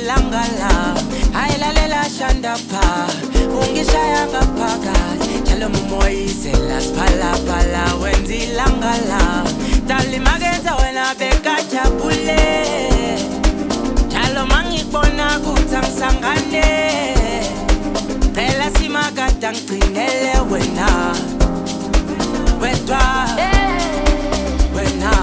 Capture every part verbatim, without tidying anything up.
ilanga la ayilalela shanda pha ungishaya ngaphakathi njalo umoyizela siphala phala wenza ilanga la dali magenza wena bekajabule njalo mangibona kuthi angisangane phela simakade ngigcinele wena wedwa wena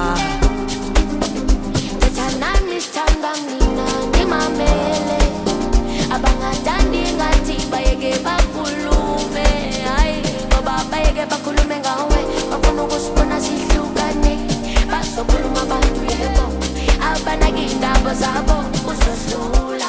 Tethanami sithanda mina ngimamele abangathandi ngathi bayeke bakhulume hayi ngoba bayeke bakhulume ngawe bafuna ukusibona sihlukane bazokhuluma abantu yebo abanaki indaba zabo uzosula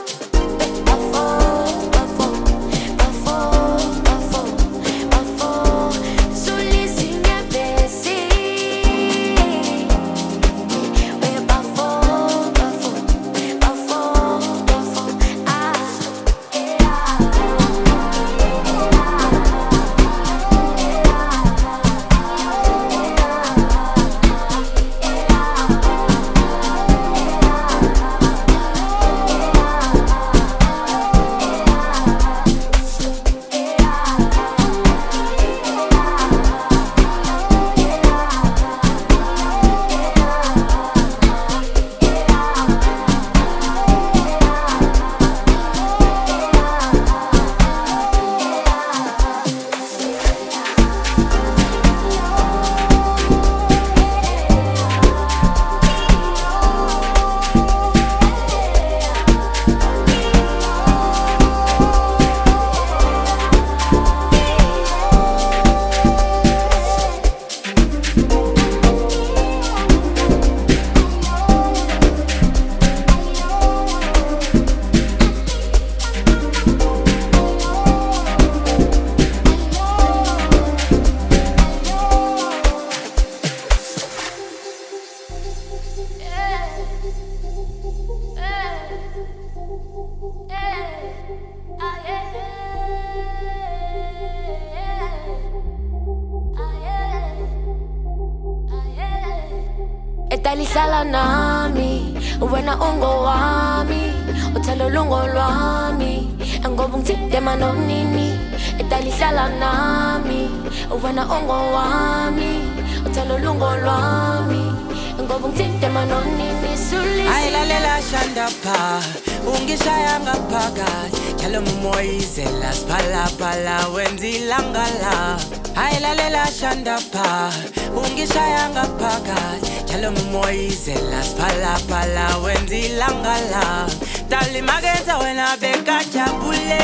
Etalihlala nami wena ungo wami uthalo lungo lwami ngoba ngithinde manonini etalihlala nami wena ungo wami uthalo lungo lwami ngoba ngithinde manonini sulisi ayilalela shanda pha ungishaya ngaphakathi njalo umoyizela siphala phala wenza ilanga la ayilalela shanda pha ungishaya ngaphakathi njalo umoyizela siphala phala wenza ilanga la dali magenza wena bekajabule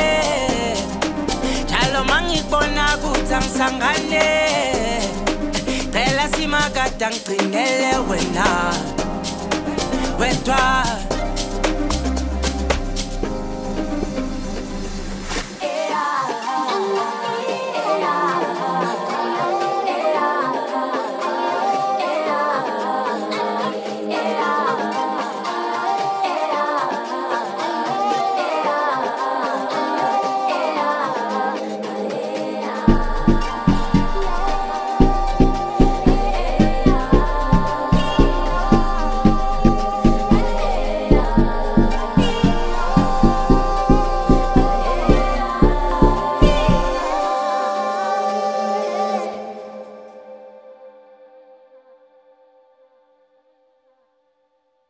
njalo mangibona kuthi angisangane phela simakade ngigcinele wena wedwa